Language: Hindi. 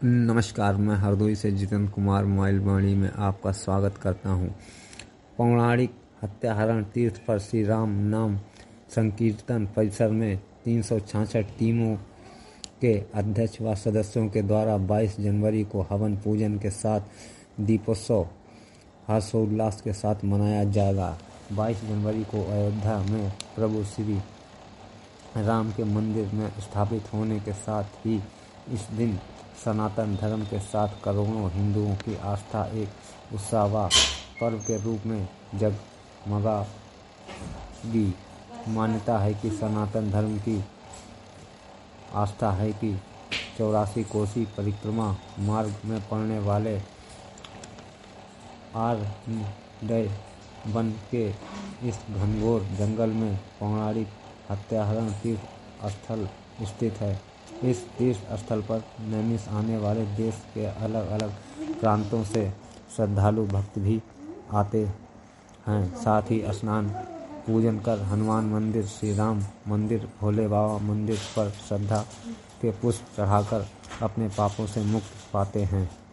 नमस्कार, मैं हरदोई से जितेंद्र कुमार मोबाइल वाणी में आपका स्वागत करता हूँ। पौराणिक हत्याहरण तीर्थ पर श्री राम नाम संकीर्तन परिसर में 366 टीमों के अध्यक्ष व सदस्यों के द्वारा 22 जनवरी को हवन पूजन के साथ दीपोत्सव हर्षोल्लास के साथ मनाया जाएगा। 22 जनवरी को अयोध्या में प्रभु श्री राम के मंदिर में स्थापित होने के साथ ही इस दिन सनातन धर्म के साथ करोड़ों हिंदुओं की आस्था एक उत्सव व पर्व के रूप में जगमगाएगी। मान्यता है कि सनातन धर्म की आस्था है कि 84 कोसी परिक्रमा मार्ग में पड़ने वाले आरण्य वन के इस घनघोर जंगल में पौराणिक हत्याहरण तीर्थ स्थल स्थित है। इस तीर्थ स्थल पर नैमिष आने वाले देश के अलग अलग प्रांतों से श्रद्धालु भक्त भी आते हैं। साथ ही स्नान पूजन कर हनुमान मंदिर, श्री राम मंदिर, भोले बाबा मंदिर पर श्रद्धा के पुष्प चढ़ाकर अपने पापों से मुक्ति पाते हैं।